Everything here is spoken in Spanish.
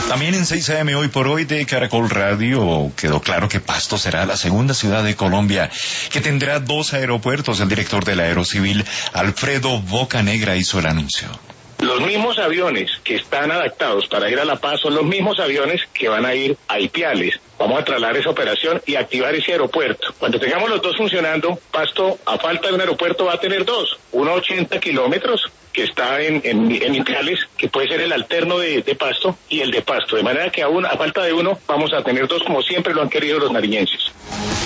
También en 6 AM hoy por hoy de Caracol Radio quedó claro que Pasto será la segunda ciudad de Colombia que tendrá 2 aeropuertos. El director del Aerocivil, Alfredo Bocanegra, hizo el anuncio. Los mismos aviones que están adaptados para ir a La Paz son los mismos aviones que van a ir a Ipiales. Vamos a trasladar esa operación y activar ese aeropuerto. Cuando tengamos los dos funcionando, Pasto, a falta de un aeropuerto, va a tener dos. Uno a 80 kilómetros, que está en Ipiales, que puede ser el alterno de Pasto, y el de Pasto. De manera que a falta de uno, vamos a tener dos, como siempre lo han querido los nariñenses.